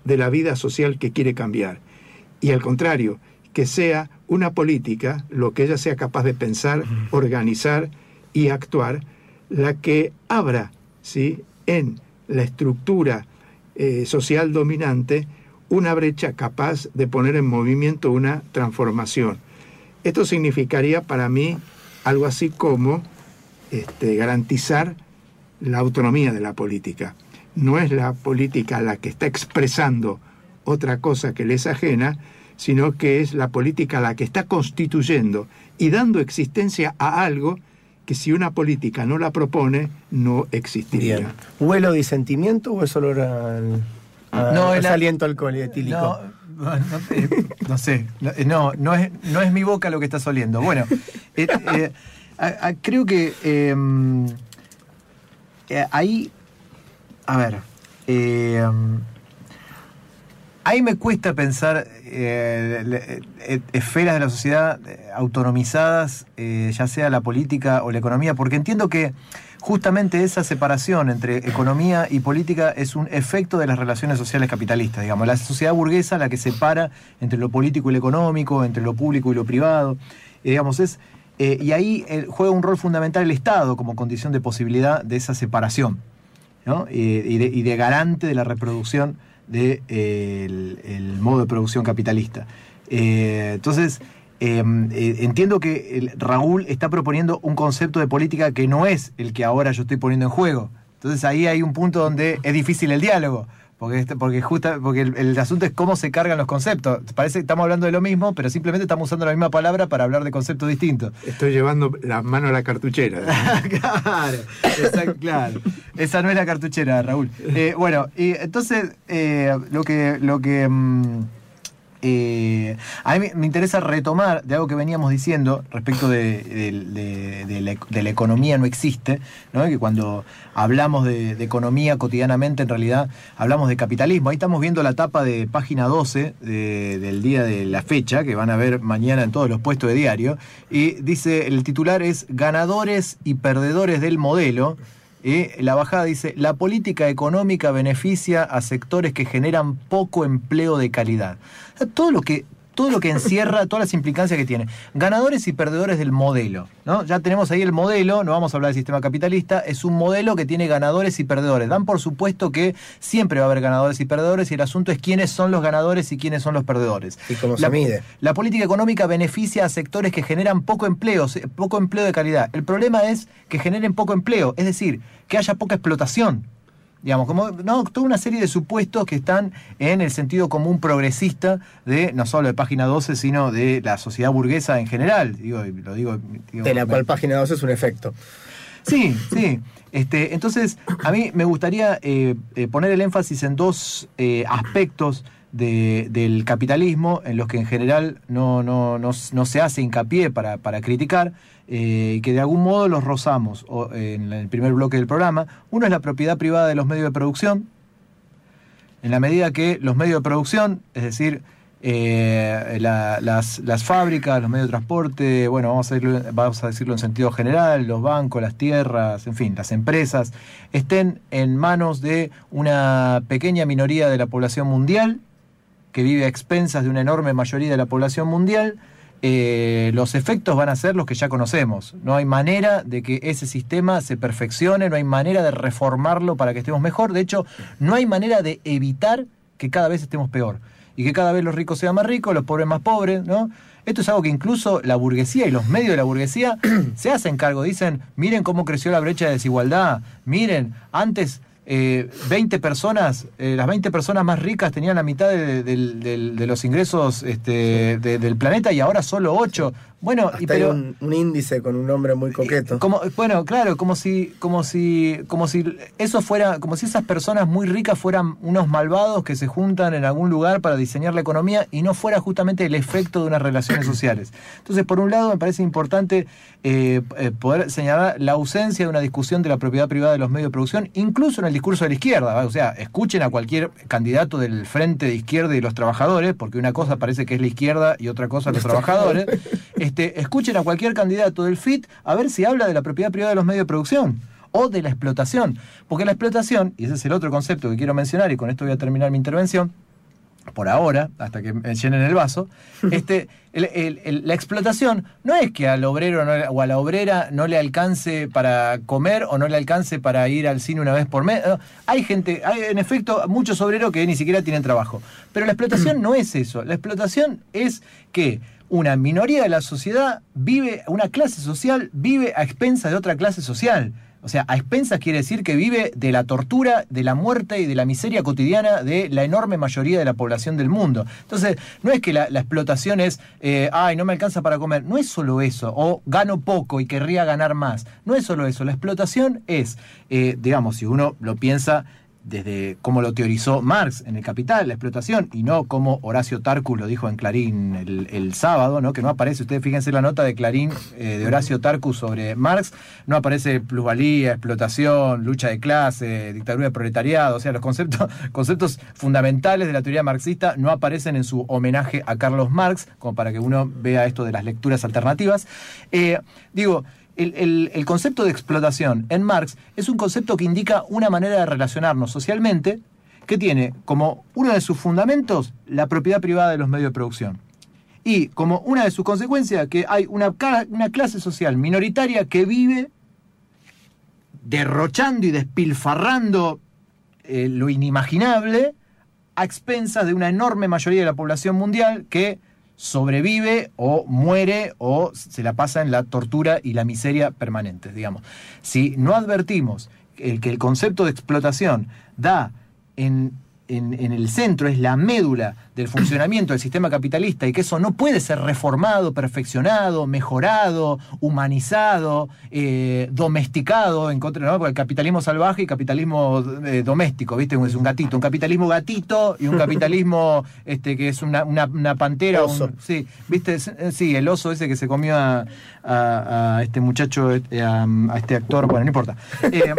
de la vida social que quiere cambiar. Y al contrario, que sea una política, lo que ella sea capaz de pensar, organizar y actuar, la que abra, ¿sí?, en la estructura eh, social dominante una brecha capaz de poner en movimiento una transformación. Esto significaría para mí algo así como este, garantizar la autonomía de la política. No es la política la que está expresando otra cosa que le es ajena, sino que es la política la que está constituyendo y dando existencia a algo que si una política no la propone, no existiría. Bien. ¿Huelo de disentimiento o es olor al, a, no, es la, aliento alcohol etílico? No, no, eh, no sé, no, no es, no es mi boca lo que estás oliendo. Bueno, eh, eh, a, a, creo que eh, eh, ahí, a ver, eh, ahí me cuesta pensar eh, eh, esferas de la sociedad eh, autonomizadas, eh, ya sea la política o la economía, porque entiendo que justamente esa separación entre economía y política es un efecto de las relaciones sociales capitalistas, digamos, la sociedad burguesa la que separa entre lo político y lo económico, entre lo público y lo privado, eh, digamos, es, eh, y ahí eh, juega un rol fundamental el Estado como condición de posibilidad de esa separación, ¿no? Eh, y, de, y de garante de la reproducción del de, eh, el modo de producción capitalista. Eh, entonces, eh, eh, entiendo que el, Raúl está proponiendo un concepto de política que no es el que ahora yo estoy poniendo en juego. Entonces ahí hay un punto donde es difícil el diálogo, porque, porque, justa, porque el, el asunto es cómo se cargan los conceptos. Parece que estamos hablando de lo mismo, pero simplemente estamos usando la misma palabra para hablar de conceptos distintos. Estoy llevando la mano a la cartuchera. Claro, esa, claro, esa no es la cartuchera, Raúl. Eh, bueno, y entonces eh, lo que... Lo que mmm, Eh, a mí me interesa retomar de algo que veníamos diciendo respecto de, de, de, de, la, de la economía no existe, ¿no? Que cuando hablamos de, de economía cotidianamente en realidad hablamos de capitalismo. Ahí estamos viendo la tapa de página doce de, del día de la fecha, que van a ver mañana en todos los puestos de diario, y dice, el titular es ganadores y perdedores del modelo. Y la bajada dice, la política económica beneficia a sectores que generan poco empleo de calidad. O sea, todo lo que, todo lo que encierra, todas las implicancias que tiene. Ganadores y perdedores del modelo, ¿no? Ya tenemos ahí el modelo, no vamos a hablar del sistema capitalista, es un modelo que tiene ganadores y perdedores. Dan por supuesto que siempre va a haber ganadores y perdedores y el asunto es quiénes son los ganadores y quiénes son los perdedores. ¿Y cómo la, se mide? La política económica beneficia a sectores que generan poco empleo, poco empleo de calidad. El problema es que generen poco empleo, es decir, que haya poca explotación. Digamos, como no, toda una serie de supuestos que están en el sentido común progresista de, no solo de página doce, sino de la sociedad burguesa en general. Digo, lo digo, digo de la me... cual página doce es un efecto. Sí, sí. Este, entonces, a mí me gustaría eh, eh, poner el énfasis en dos eh, aspectos de, del capitalismo, en los que en general no, no, no, no se hace hincapié para, para criticar, y eh, que de algún modo los rozamos o, eh, en el primer bloque del programa. Uno es la propiedad privada de los medios de producción, en la medida que los medios de producción, es decir, eh, la, las, las fábricas, los medios de transporte, bueno, vamos a, decirlo, vamos a decirlo en sentido general, los bancos, las tierras, en fin, las empresas, estén en manos de una pequeña minoría de la población mundial, que vive a expensas de una enorme mayoría de la población mundial, eh, los efectos van a ser los que ya conocemos. No hay manera de que ese sistema se perfeccione, no hay manera de reformarlo para que estemos mejor. De hecho, no hay manera de evitar que cada vez estemos peor y que cada vez los ricos sean más ricos, los pobres más pobres, ¿no? Esto es algo que incluso la burguesía y los medios de la burguesía se hacen cargo. Dicen, miren cómo creció la brecha de desigualdad, miren, antes... Eh, veinte personas, eh, las veinte personas más ricas tenían la mitad de, de, de, de los ingresos este, de, del planeta y ahora solo ocho. Bueno, Hasta y pero hay un, un índice con un nombre muy coqueto. Como, bueno, claro, como si, como si, como si eso fuera, como si esas personas muy ricas fueran unos malvados que se juntan en algún lugar para diseñar la economía y no fuera justamente el efecto de unas relaciones sociales. Entonces, por un lado, me parece importante eh, eh, poder señalar la ausencia de una discusión de la propiedad privada de los medios de producción, incluso en el discurso de la izquierda, ¿va? O sea, escuchen a cualquier candidato del Frente de Izquierda y los Trabajadores, porque una cosa parece que es la izquierda y otra cosa los trabajadores. Este, escuchen a cualquier candidato del F I T a ver si habla de la propiedad privada de los medios de producción o de la explotación, porque la explotación, y ese es el otro concepto que quiero mencionar y con esto voy a terminar mi intervención, por ahora, hasta que llenen el vaso, este, el, el, el, la explotación no es que al obrero no, o a la obrera no le alcance para comer o no le alcance para ir al cine una vez por mes. No, hay gente, hay en efecto muchos obreros que ni siquiera tienen trabajo. Pero la explotación no es eso. La explotación es que una minoría de la sociedad vive, una clase social vive a expensas de otra clase social. O sea, a expensas quiere decir que vive de la tortura, de la muerte y de la miseria cotidiana de la enorme mayoría de la población del mundo. Entonces, no es que la, la explotación es, eh, ay, no me alcanza para comer. No es solo eso, o gano poco y querría ganar más. No es solo eso. La explotación es, eh, digamos, si uno lo piensa desde cómo lo teorizó Marx en El Capital, la explotación, y no como Horacio Tarcus lo dijo en Clarín el, el sábado, ¿no? Que no aparece, ustedes fíjense la nota de Clarín eh, de Horacio Tarcus sobre Marx, no aparece plusvalía, explotación, lucha de clase, dictadura del proletariado, o sea, los conceptos, conceptos fundamentales de la teoría marxista no aparecen en su homenaje a Carlos Marx, como para que uno vea esto de las lecturas alternativas. Eh, digo, El, el, el concepto de explotación en Marx es un concepto que indica una manera de relacionarnos socialmente que tiene como uno de sus fundamentos la propiedad privada de los medios de producción. Y como una de sus consecuencias que hay una, una clase social minoritaria que vive derrochando y despilfarrando eh, lo inimaginable a expensas de una enorme mayoría de la población mundial que sobrevive o muere o se la pasa en la tortura y la miseria permanentes, digamos. Si no advertimos el que el concepto de explotación da en, en, en el centro, es la médula del funcionamiento del sistema capitalista y que eso no puede ser reformado, perfeccionado, mejorado, humanizado, eh, domesticado, en contra, ¿no? Porque el capitalismo salvaje y capitalismo eh, doméstico, ¿viste? Es un gatito, un capitalismo gatito y un capitalismo este, que es una, una, una pantera. Oso. Un, sí, ¿viste? Sí, el oso ese que se comió a, a, a este muchacho, a, a este actor, bueno, no importa. Eh,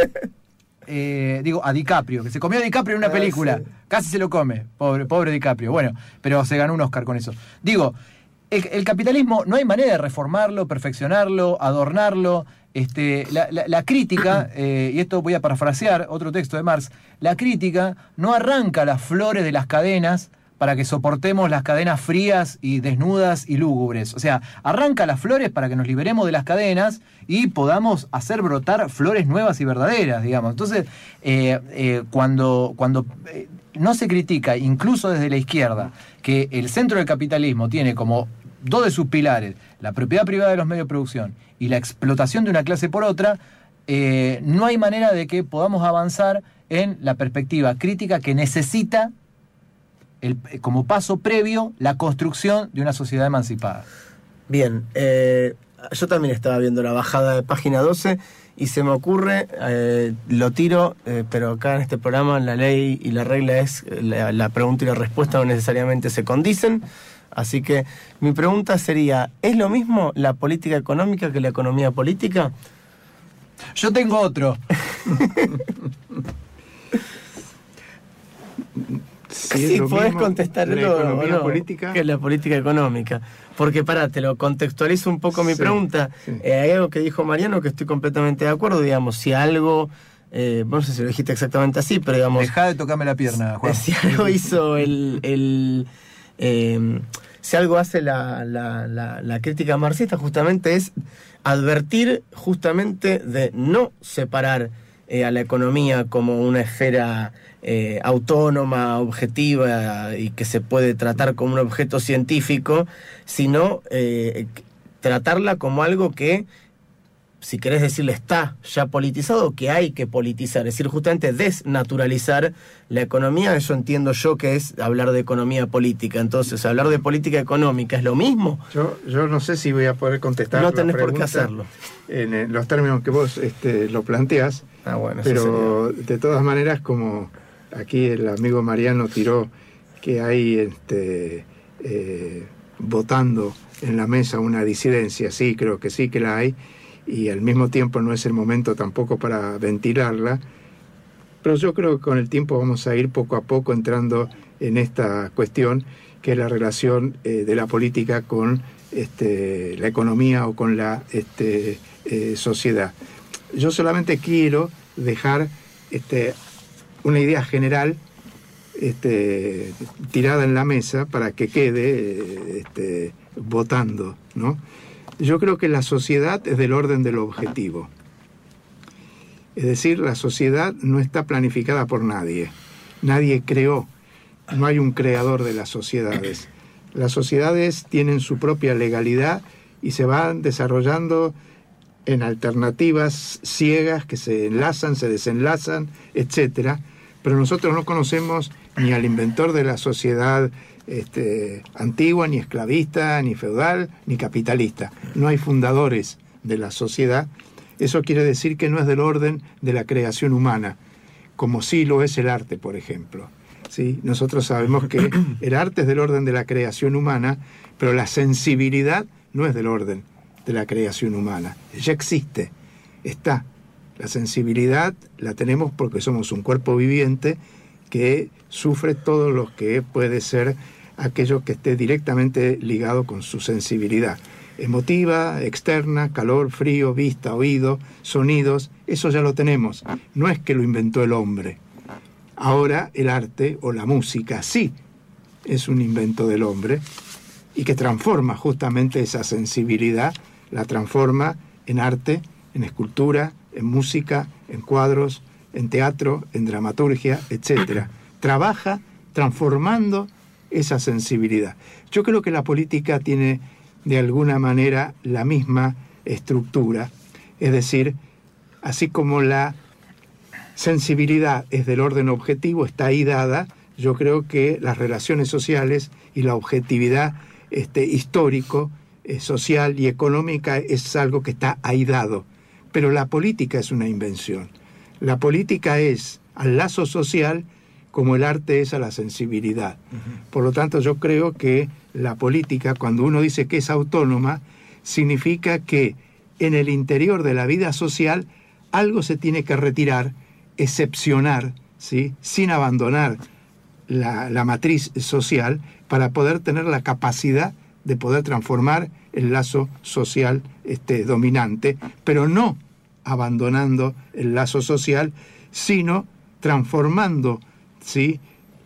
Eh, digo, a DiCaprio, que se comió a DiCaprio en una ah, película, sí. Casi se lo come, pobre, pobre DiCaprio, bueno, pero se ganó un Oscar con eso. Digo, el, el capitalismo no hay manera de reformarlo, perfeccionarlo, adornarlo. Este, la, la, la crítica, eh, y esto voy a parafrasear otro texto de Marx, la crítica no arranca las flores de las cadenas para que soportemos las cadenas frías y desnudas y lúgubres. O sea, arranca las flores para que nos liberemos de las cadenas y podamos hacer brotar flores nuevas y verdaderas, digamos. Entonces, eh, eh, cuando, cuando eh, no se critica, incluso desde la izquierda, que el centro del capitalismo tiene como dos de sus pilares, la propiedad privada de los medios de producción y la explotación de una clase por otra, eh, no hay manera de que podamos avanzar en la perspectiva crítica que necesita El, como paso previo, la construcción de una sociedad emancipada. Bien, eh, yo también estaba viendo la bajada de página doce y se me ocurre, eh, lo tiro, eh, pero acá en este programa la ley y la regla es la, la pregunta y la respuesta no necesariamente se condicen, así que mi pregunta sería, ¿es lo mismo la política económica que la economía política? Yo tengo otro. Si sí, podés contestarlo la economía o no, política que es la política económica. Porque, pará, te lo contextualizo un poco mi sí, pregunta. Sí. Eh, hay algo que dijo Mariano que estoy completamente de acuerdo, digamos, si algo, eh, no sé si lo dijiste exactamente así, pero digamos... Dejá de tocarme la pierna, Juan. Si algo hizo el... el eh, si algo hace la, la, la, la crítica marxista justamente es advertir justamente de no separar eh, a la economía como una esfera... Eh, autónoma, objetiva y que se puede tratar como un objeto científico, sino eh, tratarla como algo que, si querés decirle, está ya politizado, que hay que politizar, es decir, justamente desnaturalizar la economía. Eso entiendo yo que es hablar de economía política. Entonces, hablar de política económica es lo mismo. Yo, yo no sé si voy a poder contestar. No tenés por qué hacerlo. En los términos que vos este, lo planteás, ah, bueno, pero de todas maneras, como aquí el amigo Mariano tiró que hay este, eh, votando en la mesa una disidencia, sí, creo que sí que la hay, y al mismo tiempo no es el momento tampoco para ventilarla, pero yo creo que con el tiempo vamos a ir poco a poco entrando en esta cuestión, que es la relación eh, de la política con este, la economía o con la este, eh, sociedad. Yo solamente quiero dejar... Este, una idea general este, tirada en la mesa para que quede este, votando, ¿no? Yo creo que la sociedad es del orden del objetivo. Es decir, la sociedad no está planificada por nadie. Nadie creó. No hay un creador de las sociedades. Las sociedades tienen su propia legalidad y se van desarrollando en alternativas ciegas que se enlazan, se desenlazan, etcétera. Pero nosotros no conocemos ni al inventor de la sociedad este, antigua, ni esclavista, ni feudal, ni capitalista. No hay fundadores de la sociedad. Eso quiere decir que no es del orden de la creación humana, como sí lo es el arte, por ejemplo. ¿Sí? Nosotros sabemos que el arte es del orden de la creación humana, pero la sensibilidad no es del orden de la creación humana. Ya existe, está. La sensibilidad la tenemos porque somos un cuerpo viviente que sufre todo lo que puede ser aquello que esté directamente ligado con su sensibilidad. Emotiva, externa, calor, frío, vista, oído, sonidos, eso ya lo tenemos. No es que lo inventó el hombre. Ahora el arte o la música sí es un invento del hombre y que transforma justamente esa sensibilidad, la transforma en arte, en escultura, en música, en cuadros, en teatro, en dramaturgia, etcétera. Trabaja transformando esa sensibilidad. Yo creo que la política tiene de alguna manera la misma estructura, es decir, así como la sensibilidad es del orden objetivo, está ahí dada, yo creo que las relaciones sociales y la objetividad este, histórico, eh, social y económica es algo que está ahí dado, pero la política es una invención. La política es al lazo social como el arte es a la sensibilidad. Uh-huh. Por lo tanto, yo creo que la política, cuando uno dice que es autónoma, significa que en el interior de la vida social algo se tiene que retirar, excepcionar, ¿sí? Sin abandonar la, la matriz social, para poder tener la capacidad de poder transformar el lazo social este, dominante, pero no abandonando el lazo social, sino transformando, ¿sí?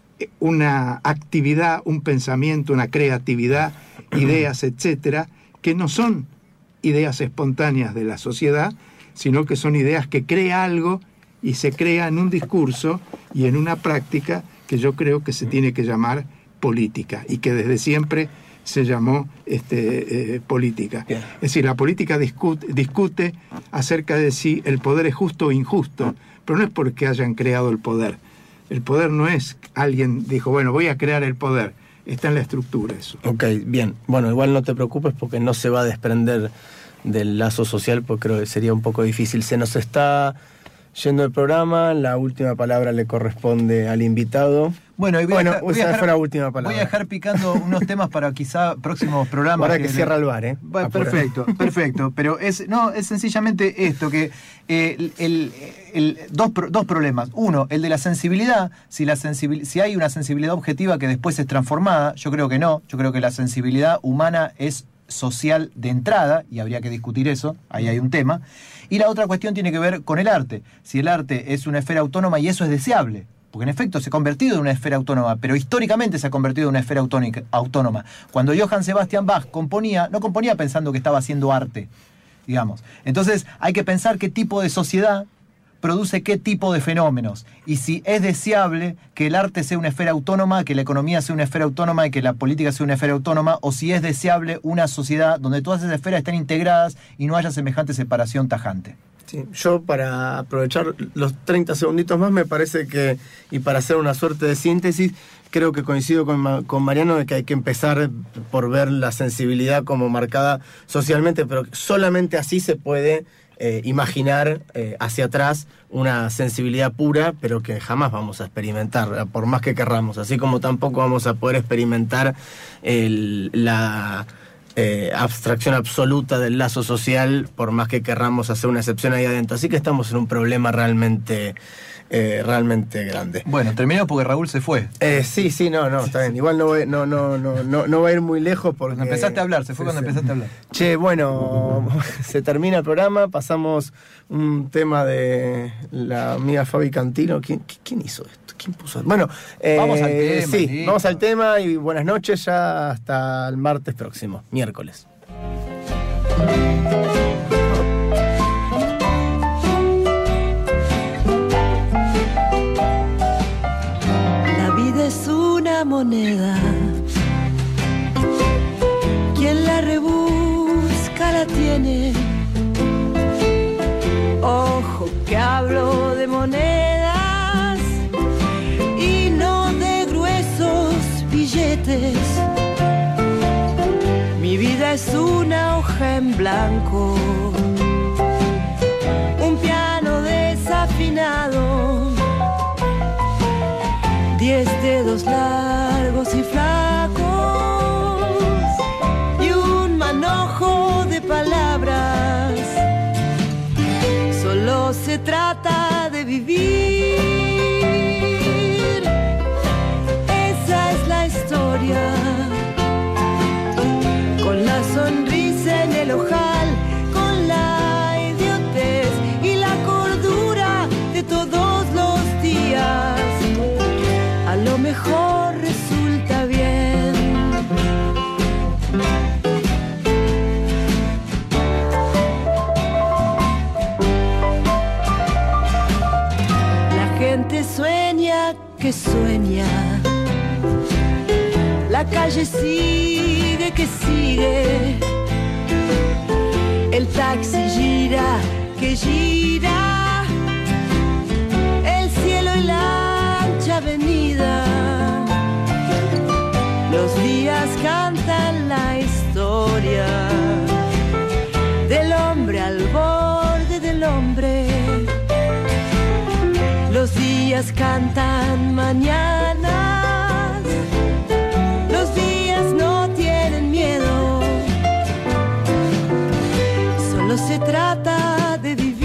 Una actividad, un pensamiento, una creatividad, ideas, etcétera, que no son ideas espontáneas de la sociedad, sino que son ideas que crea algo y se crea en un discurso y en una práctica que yo creo que se tiene que llamar política y que desde siempre se llamó este, eh, política. Bien. Es decir, la política discute, discute acerca de si el poder es justo o injusto, pero no es porque hayan creado el poder. El poder no es alguien dijo, bueno, voy a crear el poder. Está en la estructura eso. Ok, bien. Bueno, igual no te preocupes porque no se va a desprender del lazo social, porque creo que sería un poco difícil. Se nos está yendo el programa, la última palabra le corresponde al invitado. Bueno, y voy bueno a dejar, voy esa a dejar, fue la última palabra. Voy a dejar picando unos temas para quizá próximos programas. Ahora que, que cierra le... el bar, ¿eh? Bueno, perfecto, perfecto. Pero es no es sencillamente esto, que eh, el, el, el, dos, dos problemas. Uno, el de la sensibilidad. Si, la sensibil, si hay una sensibilidad objetiva que después es transformada, yo creo que no. Yo creo que la sensibilidad humana es social de entrada, y habría que discutir eso, ahí hay un tema. Y la otra cuestión tiene que ver con el arte. Si el arte es una esfera autónoma, y eso es deseable, porque en efecto se ha convertido en una esfera autónoma, pero históricamente se ha convertido en una esfera autónica, autónoma. Cuando Johann Sebastian Bach componía, no componía pensando que estaba haciendo arte, digamos. Entonces hay que pensar qué tipo de sociedad produce qué tipo de fenómenos, y si es deseable que el arte sea una esfera autónoma, que la economía sea una esfera autónoma y que la política sea una esfera autónoma, o si es deseable una sociedad donde todas esas esferas estén integradas y no haya semejante separación tajante. Sí, yo para aprovechar los treinta segunditos más me parece que, y para hacer una suerte de síntesis, creo que coincido con, con Mariano de que hay que empezar por ver la sensibilidad como marcada socialmente, pero solamente así se puede eh, imaginar eh, hacia atrás una sensibilidad pura, pero que jamás vamos a experimentar, por más que querramos, así como tampoco vamos a poder experimentar el, la... eh, abstracción absoluta del lazo social, por más que querramos hacer una excepción ahí adentro. Así que estamos en un problema realmente... Eh, realmente grande. Bueno, terminó porque Raúl se fue. Eh, sí, sí, no, no, está bien. Igual no, voy, no, no, no, no, no va a ir muy lejos porque... Cuando empezaste a hablar, se fue sí, cuando sí. empezaste a hablar. Che, bueno, se termina el programa, pasamos un tema de la amiga Fabi Cantino. ¿Quién, quién hizo esto? ¿Quién puso? Bueno, eh, vamos al tema. Sí, listo. vamos al tema y buenas noches ya hasta el martes próximo, miércoles. Es una moneda, quien la rebusca la tiene. Ojo que hablo de monedas y no de gruesos billetes. Mi vida es una hoja en blanco, un piano desafinado, diez dedos largos y flacos y un manojo de palabras. Solo se trata de vivir. Esa es la historia. Con la sonrisa en el ojal, con la idiotez y la cordura de todos los días. A lo mejor resulta bien. La gente sueña que sueña. La calle sigue que sigue. El taxi gira que gira. El cielo y la ancha avenida. Los días cantan la historia del hombre al borde del hombre. Los días cantan mañanas. Los días no tienen miedo. Solo se trata de vivir.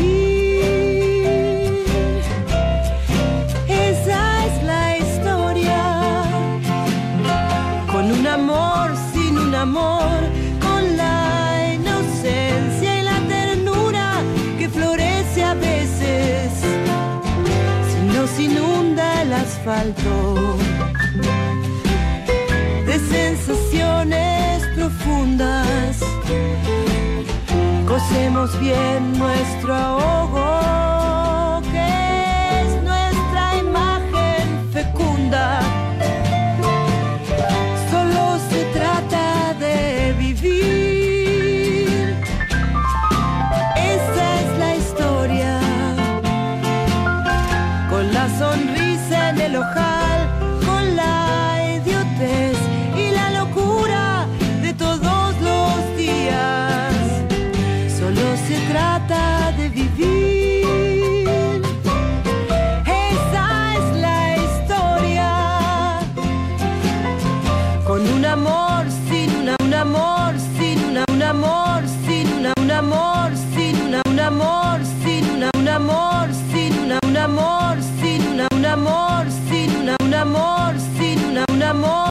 Esa es la historia. Con un amor, sin un amor, con la inocencia y la ternura que florece a veces si nos inunda el asfalto de sensaciones profundas. Cosemos bien nuestro ahogo, que es nuestra imagen fecunda. Solo se trata de vivir. Esa es la historia. Con la sonrisa en el ojal, con la idiotez y la locura de todos los días. Solo se trata de vivir. Esa es la historia. Con un amor, sin una, un amor, sin una, un amor, sin una, un amor, sin una, un amor, sin una, un amor, sin una, un amor, sin una, un amor, sin una, un amor, sin una, un amor.